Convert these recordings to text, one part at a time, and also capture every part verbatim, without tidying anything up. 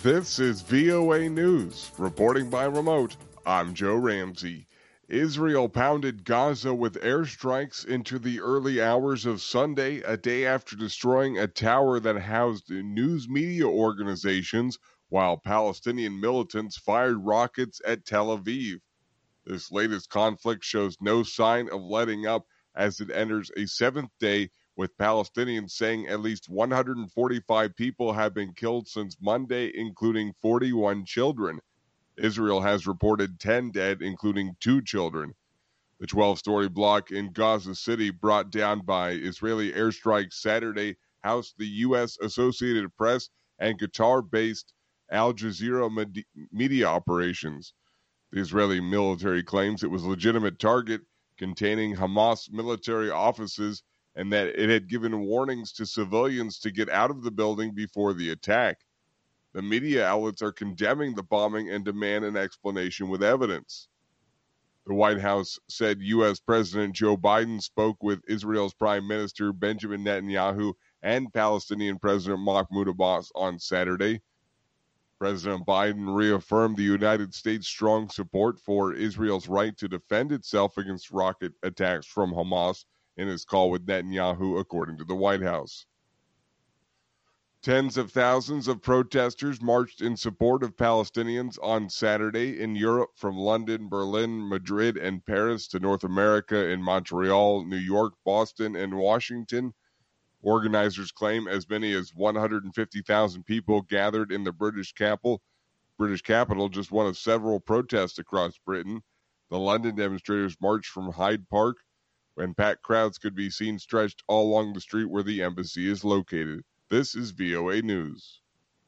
This is V O A News. Reporting by remote, I'm Joe Ramsey. Israel pounded Gaza with airstrikes into the early hours of Sunday, a day after destroying a tower that housed news media organizations, while Palestinian militants fired rockets at Tel Aviv. This latest conflict shows no sign of letting up as it enters a seventh day, with Palestinians saying at least one hundred forty-five people have been killed since Monday, including forty-one children. Israel has reported ten dead, including two children. The twelve-story block in Gaza City, brought down by Israeli airstrikes Saturday, housed the U S Associated Press and Qatar-based Al Jazeera med- media operations. The Israeli military claims it was a legitimate target containing Hamas military offices and that it had given warnings to civilians to get out of the building before the attack. The media outlets are condemning the bombing and demand an explanation with evidence. The White House said U S President Joe Biden spoke with Israel's Prime Minister Benjamin Netanyahu and Palestinian President Mahmoud Abbas on Saturday. President Biden reaffirmed the United States' strong support for Israel's right to defend itself against rocket attacks from Hamas in his call with Netanyahu, according to the White House. Tens of thousands of protesters marched in support of Palestinians on Saturday in Europe, from London, Berlin, Madrid, and Paris to North America in Montreal, New York, Boston, and Washington. Organizers claim as many as one hundred fifty thousand people gathered in the British capital, British capital, just one of several protests across Britain. The London demonstrators marched from Hyde Park, and packed crowds could be seen stretched all along the street where the embassy is located. This is V O A News.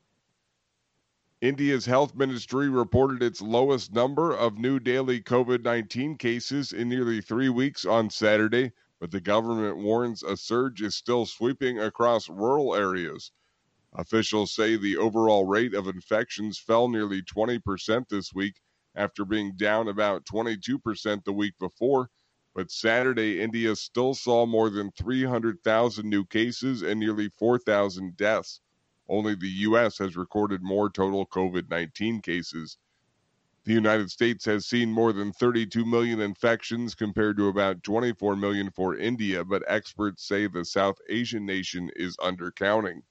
India's health ministry reported its lowest number of new daily COVID nineteen cases in nearly three weeks on Saturday, but the government warns a surge is still sweeping across rural areas. Officials say the overall rate of infections fell nearly twenty percent this week after being down about twenty-two percent the week before. But Saturday, India still saw more than three hundred thousand new cases and nearly four thousand deaths. Only the U S has recorded more total COVID nineteen cases. The United States has seen more than thirty-two million infections compared to about twenty-four million for India, but experts say the South Asian nation is undercounting.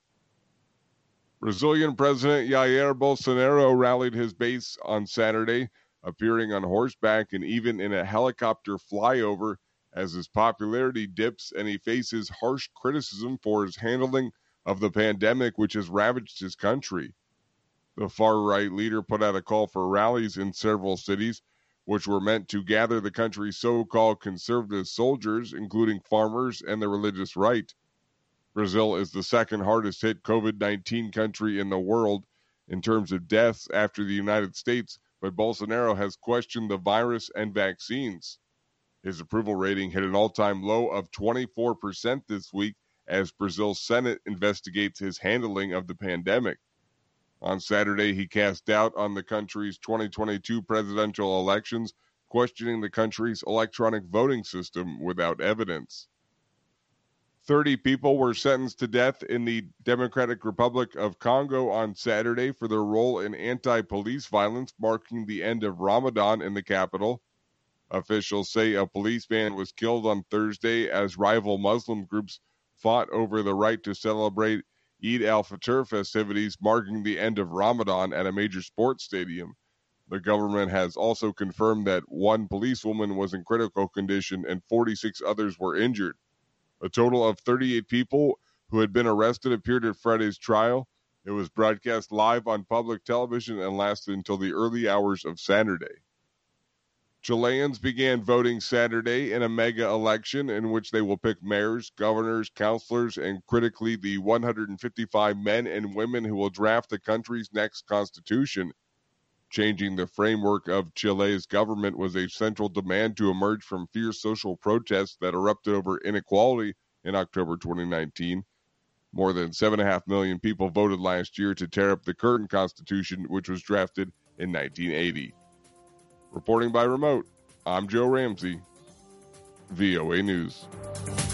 Brazilian President Jair Bolsonaro rallied his base on Saturday, appearing on horseback and even in a helicopter flyover as his popularity dips and he faces harsh criticism for his handling of the pandemic, which has ravaged his country. The far-right leader put out a call for rallies in several cities, which were meant to gather the country's so-called conservative soldiers, including farmers and the religious right. Brazil is the second hardest hit COVID nineteen country in the world in terms of deaths after the United States, but Bolsonaro has questioned the virus and vaccines. His approval rating hit an all-time low of twenty-four percent this week as Brazil's Senate investigates his handling of the pandemic. On Saturday, he cast doubt on the country's twenty twenty-two presidential elections, questioning the country's electronic voting system without evidence. thirty people were sentenced to death in the Democratic Republic of Congo on Saturday for their role in anti-police violence, marking the end of Ramadan in the capital. Officials say a policeman was killed on Thursday as rival Muslim groups fought over the right to celebrate Eid al-Fitr festivities, marking the end of Ramadan at a major sports stadium. The government has also confirmed that one policewoman was in critical condition and forty-six others were injured. A total of thirty-eight people who had been arrested appeared at Friday's trial. It was broadcast live on public television and lasted until the early hours of Saturday. Chileans began voting Saturday in a mega election in which they will pick mayors, governors, councilors, and critically the one hundred fifty-five men and women who will draft the country's next constitution. Changing the framework of Chile's government was a central demand to emerge from fierce social protests that erupted over inequality in October twenty nineteen. More than seven point five million people voted last year to tear up the current constitution, which was drafted in nineteen eighty. Reporting by remote, I'm Joe Ramsey, V O A News.